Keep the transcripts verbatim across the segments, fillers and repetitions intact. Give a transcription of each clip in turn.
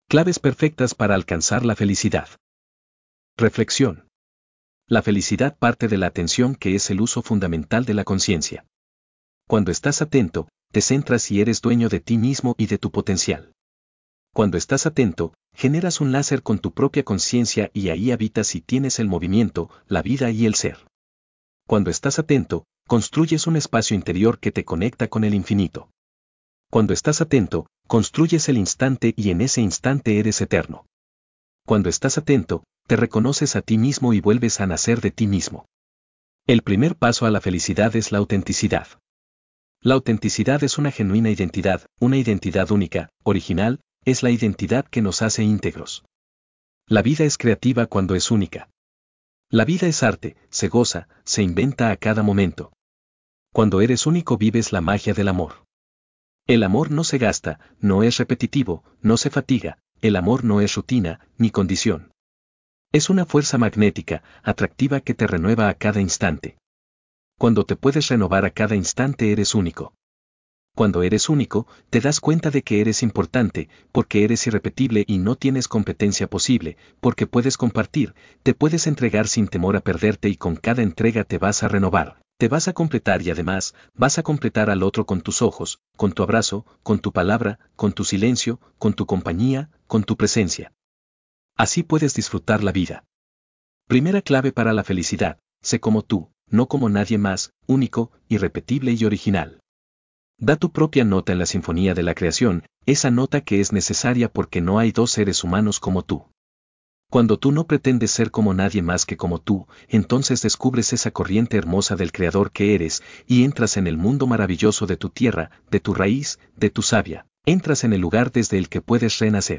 Claves perfectas para alcanzar la felicidad. Reflexión. La felicidad parte de la atención, que es el uso fundamental de la conciencia. Cuando estás atento, te centras y eres dueño de ti mismo y de tu potencial. Cuando estás atento, generas un láser con tu propia conciencia y ahí habitas y tienes el movimiento, la vida y el ser. Cuando estás atento, construyes un espacio interior que te conecta con el infinito. Cuando estás atento, construyes el instante y en ese instante eres eterno. Cuando estás atento, te reconoces a ti mismo y vuelves a nacer de ti mismo. El primer paso a la felicidad es la autenticidad. La autenticidad es una genuina identidad, una identidad única, original, es la identidad que nos hace íntegros. La vida es creativa cuando es única. La vida es arte, se goza, se inventa a cada momento. Cuando eres único vives la magia del amor. El amor no se gasta, no es repetitivo, no se fatiga, el amor no es rutina, ni condición. Es una fuerza magnética, atractiva que te renueva a cada instante. Cuando te puedes renovar a cada instante eres único. Cuando eres único, te das cuenta de que eres importante, porque eres irrepetible y no tienes competencia posible, porque puedes compartir, te puedes entregar sin temor a perderte y con cada entrega te vas a renovar, te vas a completar y además, vas a completar al otro con tus ojos, con tu abrazo, con tu palabra, con tu silencio, con tu compañía, con tu presencia. Así puedes disfrutar la vida. Primera clave para la felicidad: sé como tú, no como nadie más, único, irrepetible y original. Da tu propia nota en la sinfonía de la creación, esa nota que es necesaria porque no hay dos seres humanos como tú. Cuando tú no pretendes ser como nadie más que como tú, entonces descubres esa corriente hermosa del Creador que eres, y entras en el mundo maravilloso de tu tierra, de tu raíz, de tu savia, entras en el lugar desde el que puedes renacer.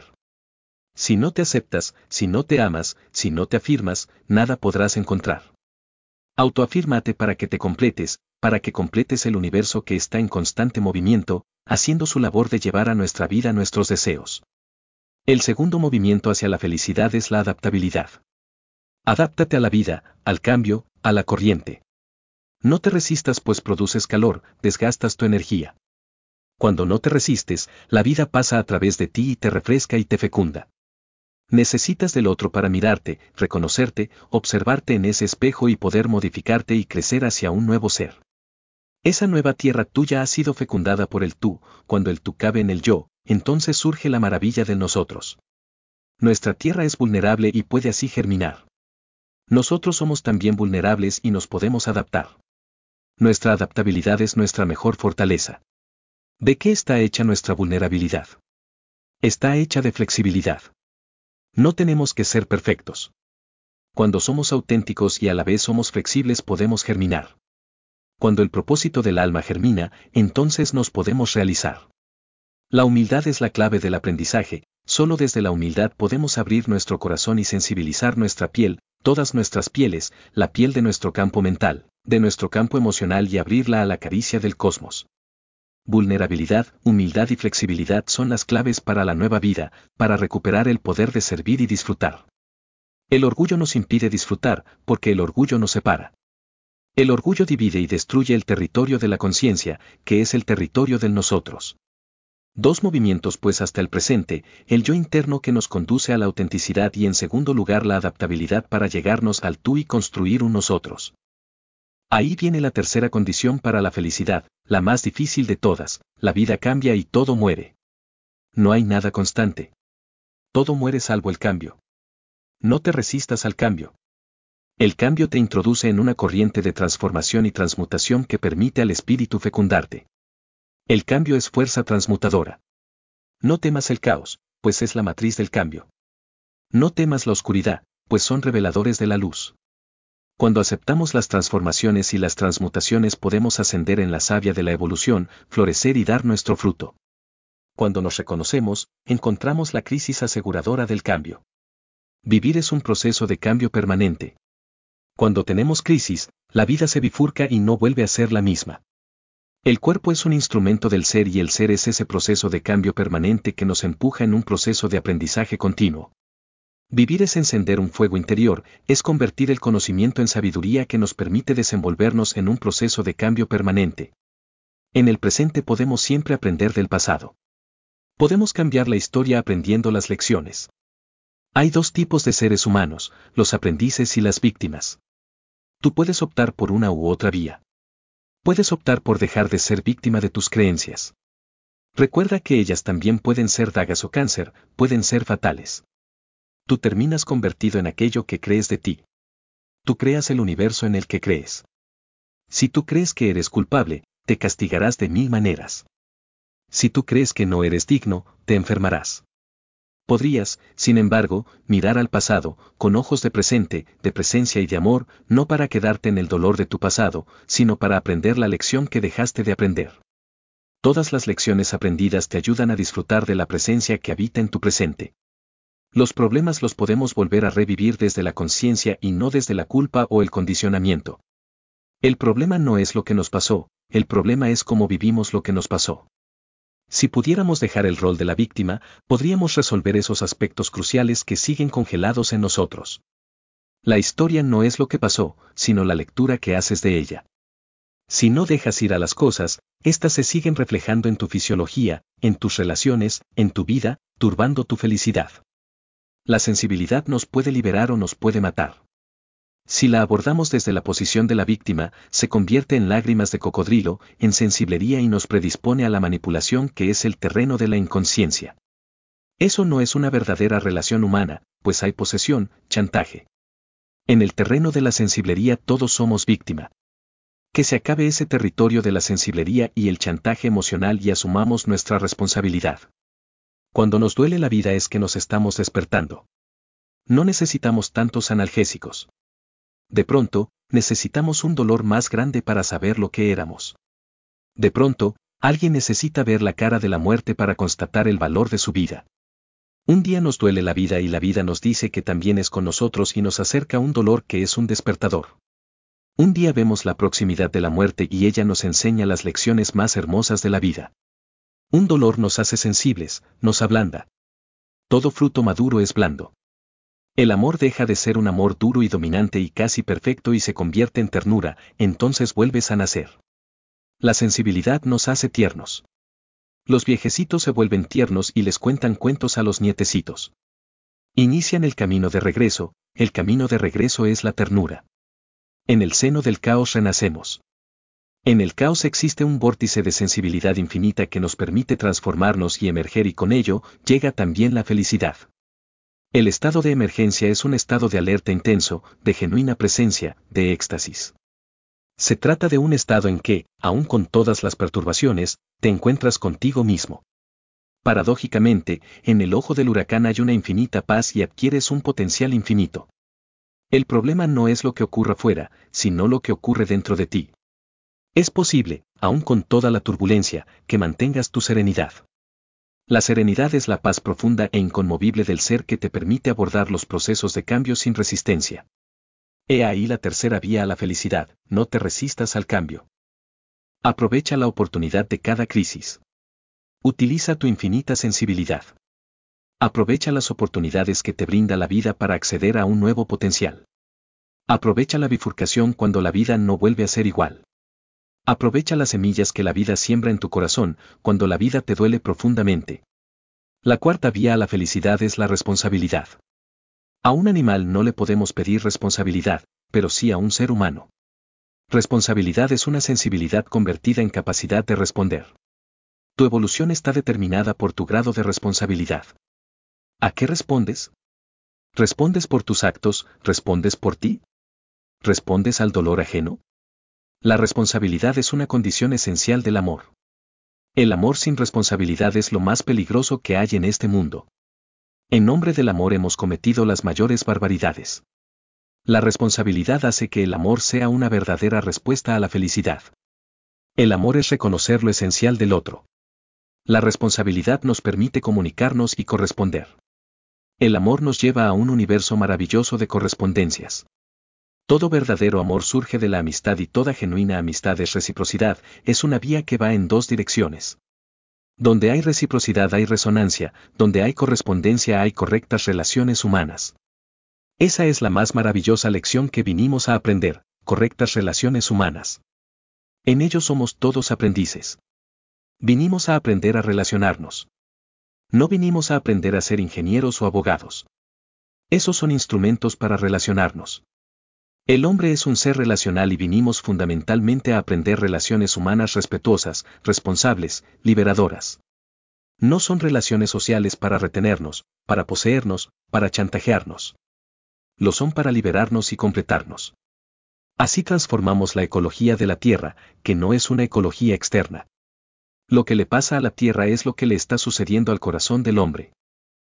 Si no te aceptas, si no te amas, si no te afirmas, nada podrás encontrar. Autoafírmate para que te completes, para que completes el universo que está en constante movimiento, haciendo su labor de llevar a nuestra vida nuestros deseos. El segundo movimiento hacia la felicidad es la adaptabilidad. Adáptate a la vida, al cambio, a la corriente. No te resistas pues produces calor, desgastas tu energía. Cuando no te resistes, la vida pasa a través de ti y te refresca y te fecunda. Necesitas del otro para mirarte, reconocerte, observarte en ese espejo y poder modificarte y crecer hacia un nuevo ser. Esa nueva tierra tuya ha sido fecundada por el tú, cuando el tú cabe en el yo, entonces surge la maravilla de nosotros. Nuestra tierra es vulnerable y puede así germinar. Nosotros somos también vulnerables y nos podemos adaptar. Nuestra adaptabilidad es nuestra mejor fortaleza. ¿De qué está hecha nuestra vulnerabilidad? Está hecha de flexibilidad. No tenemos que ser perfectos. Cuando somos auténticos y a la vez somos flexibles podemos germinar. Cuando el propósito del alma germina, entonces nos podemos realizar. La humildad es la clave del aprendizaje, solo desde la humildad podemos abrir nuestro corazón y sensibilizar nuestra piel, todas nuestras pieles, la piel de nuestro campo mental, de nuestro campo emocional y abrirla a la caricia del cosmos. Vulnerabilidad, humildad y flexibilidad son las claves para la nueva vida, para recuperar el poder de servir y disfrutar. El orgullo nos impide disfrutar, porque el orgullo nos separa. El orgullo divide y destruye el territorio de la conciencia, que es el territorio del nosotros. Dos movimientos pues hasta el presente, el yo interno que nos conduce a la autenticidad y en segundo lugar la adaptabilidad para llegarnos al tú y construir un nosotros. Ahí viene la tercera condición para la felicidad, la más difícil de todas: la vida cambia y todo muere. No hay nada constante. Todo muere salvo el cambio. No te resistas al cambio. El cambio te introduce en una corriente de transformación y transmutación que permite al espíritu fecundarte. El cambio es fuerza transmutadora. No temas el caos, pues es la matriz del cambio. No temas la oscuridad, pues son reveladores de la luz. Cuando aceptamos las transformaciones y las transmutaciones podemos ascender en la savia de la evolución, florecer y dar nuestro fruto. Cuando nos reconocemos, encontramos la crisis aseguradora del cambio. Vivir es un proceso de cambio permanente. Cuando tenemos crisis, la vida se bifurca y no vuelve a ser la misma. El cuerpo es un instrumento del ser y el ser es ese proceso de cambio permanente que nos empuja en un proceso de aprendizaje continuo. Vivir es encender un fuego interior, es convertir el conocimiento en sabiduría que nos permite desenvolvernos en un proceso de cambio permanente. En el presente podemos siempre aprender del pasado. Podemos cambiar la historia aprendiendo las lecciones. Hay dos tipos de seres humanos, los aprendices y las víctimas. Tú puedes optar por una u otra vía. Puedes optar por dejar de ser víctima de tus creencias. Recuerda que ellas también pueden ser dagas o cáncer, pueden ser fatales. Tú terminas convertido en aquello que crees de ti. Tú creas el universo en el que crees. Si tú crees que eres culpable, te castigarás de mil maneras. Si tú crees que no eres digno, te enfermarás. Podrías, sin embargo, mirar al pasado, con ojos de presente, de presencia y de amor, no para quedarte en el dolor de tu pasado, sino para aprender la lección que dejaste de aprender. Todas las lecciones aprendidas te ayudan a disfrutar de la presencia que habita en tu presente. Los problemas los podemos volver a revivir desde la conciencia y no desde la culpa o el condicionamiento. El problema no es lo que nos pasó, el problema es cómo vivimos lo que nos pasó. Si pudiéramos dejar el rol de la víctima, podríamos resolver esos aspectos cruciales que siguen congelados en nosotros. La historia no es lo que pasó, sino la lectura que haces de ella. Si no dejas ir a las cosas, éstas se siguen reflejando en tu fisiología, en tus relaciones, en tu vida, turbando tu felicidad. La sensibilidad nos puede liberar o nos puede matar. Si la abordamos desde la posición de la víctima, se convierte en lágrimas de cocodrilo, en sensiblería y nos predispone a la manipulación que es el terreno de la inconsciencia. Eso no es una verdadera relación humana, pues hay posesión, chantaje. En el terreno de la sensiblería todos somos víctima. Que se acabe ese territorio de la sensiblería y el chantaje emocional y asumamos nuestra responsabilidad. Cuando nos duele la vida es que nos estamos despertando. No necesitamos tantos analgésicos. De pronto, necesitamos un dolor más grande para saber lo que éramos. De pronto, alguien necesita ver la cara de la muerte para constatar el valor de su vida. Un día nos duele la vida y la vida nos dice que también es con nosotros y nos acerca un dolor que es un despertador. Un día vemos la proximidad de la muerte y ella nos enseña las lecciones más hermosas de la vida. Un dolor nos hace sensibles, nos ablanda. Todo fruto maduro es blando. El amor deja de ser un amor duro y dominante y casi perfecto y se convierte en ternura, entonces vuelves a nacer. La sensibilidad nos hace tiernos. Los viejecitos se vuelven tiernos y les cuentan cuentos a los nietecitos. Inician el camino de regreso, el camino de regreso es la ternura. En el seno del caos renacemos. En el caos existe un vórtice de sensibilidad infinita que nos permite transformarnos y emerger y con ello llega también la felicidad. El estado de emergencia es un estado de alerta intenso, de genuina presencia, de éxtasis. Se trata de un estado en que, aun con todas las perturbaciones, te encuentras contigo mismo. Paradójicamente, en el ojo del huracán hay una infinita paz y adquieres un potencial infinito. El problema no es lo que ocurra fuera, sino lo que ocurre dentro de ti. Es posible, aun con toda la turbulencia, que mantengas tu serenidad. La serenidad es la paz profunda e inconmovible del ser que te permite abordar los procesos de cambio sin resistencia. He ahí la tercera vía a la felicidad, no te resistas al cambio. Aprovecha la oportunidad de cada crisis. Utiliza tu infinita sensibilidad. Aprovecha las oportunidades que te brinda la vida para acceder a un nuevo potencial. Aprovecha la bifurcación cuando la vida no vuelve a ser igual. Aprovecha las semillas que la vida siembra en tu corazón, cuando la vida te duele profundamente. La cuarta vía a la felicidad es la responsabilidad. A un animal no le podemos pedir responsabilidad, pero sí a un ser humano. Responsabilidad es una sensibilidad convertida en capacidad de responder. Tu evolución está determinada por tu grado de responsabilidad. ¿A qué respondes? ¿Respondes por tus actos? ¿Respondes por ti? ¿Respondes al dolor ajeno? La responsabilidad es una condición esencial del amor. El amor sin responsabilidad es lo más peligroso que hay en este mundo. En nombre del amor hemos cometido las mayores barbaridades. La responsabilidad hace que el amor sea una verdadera respuesta a la felicidad. El amor es reconocer lo esencial del otro. La responsabilidad nos permite comunicarnos y corresponder. El amor nos lleva a un universo maravilloso de correspondencias. Todo verdadero amor surge de la amistad y toda genuina amistad es reciprocidad, es una vía que va en dos direcciones. Donde hay reciprocidad hay resonancia, donde hay correspondencia hay correctas relaciones humanas. Esa es la más maravillosa lección que vinimos a aprender, correctas relaciones humanas. En ello somos todos aprendices. Vinimos a aprender a relacionarnos. No vinimos a aprender a ser ingenieros o abogados. Esos son instrumentos para relacionarnos. El hombre es un ser relacional y vinimos fundamentalmente a aprender relaciones humanas respetuosas, responsables, liberadoras. No son relaciones sociales para retenernos, para poseernos, para chantajearnos. Lo son para liberarnos y completarnos. Así transformamos la ecología de la Tierra, que no es una ecología externa. Lo que le pasa a la Tierra es lo que le está sucediendo al corazón del hombre.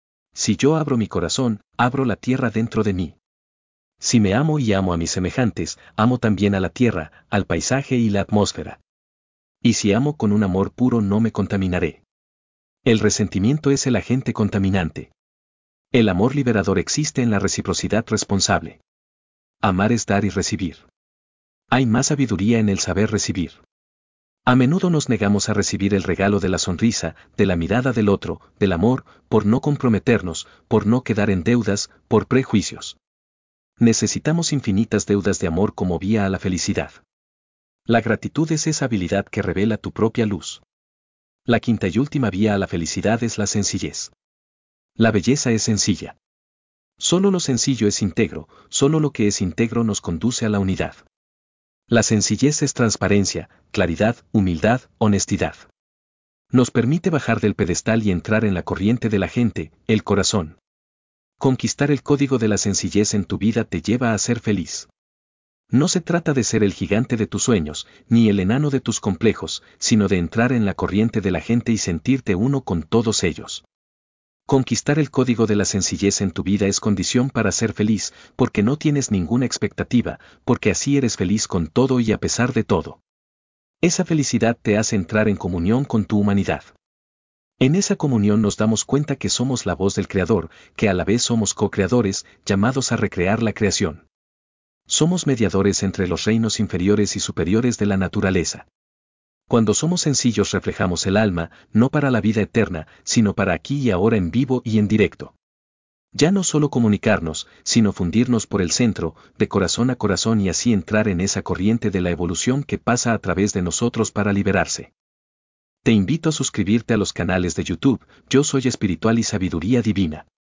Si yo abro mi corazón, abro la Tierra dentro de mí. Si me amo y amo a mis semejantes, amo también a la Tierra, al paisaje y la atmósfera. Y si amo con un amor puro no me contaminaré. El resentimiento es el agente contaminante. El amor liberador existe en la reciprocidad responsable. Amar es dar y recibir. Hay más sabiduría en el saber recibir. A menudo nos negamos a recibir el regalo de la sonrisa, de la mirada del otro, del amor, por no comprometernos, por no quedar en deudas, por prejuicios. Necesitamos infinitas deudas de amor como vía a la felicidad. La gratitud es esa habilidad que revela tu propia luz. La quinta y última vía a la felicidad es la sencillez. La belleza es sencilla. Solo lo sencillo es íntegro, solo lo que es íntegro nos conduce a la unidad. La sencillez es transparencia, claridad, humildad, honestidad. Nos permite bajar del pedestal y entrar en la corriente de la gente, el corazón. Conquistar el código de la sencillez en tu vida te lleva a ser feliz. No se trata de ser el gigante de tus sueños, ni el enano de tus complejos, sino de entrar en la corriente de la gente y sentirte uno con todos ellos. Conquistar el código de la sencillez en tu vida es condición para ser feliz, porque no tienes ninguna expectativa, porque así eres feliz con todo y a pesar de todo. Esa felicidad te hace entrar en comunión con tu humanidad. En esa comunión nos damos cuenta que somos la voz del Creador, que a la vez somos co-creadores, llamados a recrear la creación. Somos mediadores entre los reinos inferiores y superiores de la naturaleza. Cuando somos sencillos reflejamos el alma, no para la vida eterna, sino para aquí y ahora en vivo y en directo. Ya no solo comunicarnos, sino fundirnos por el centro, de corazón a corazón y así entrar en esa corriente de la evolución que pasa a través de nosotros para liberarse. Te invito a suscribirte a los canales de YouTube, Yo Soy Espiritual y Sabiduría Divina.